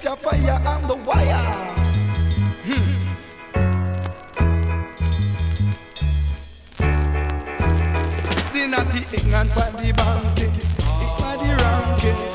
catch a fire on the wire. The naughty England for the banking, for the ranking.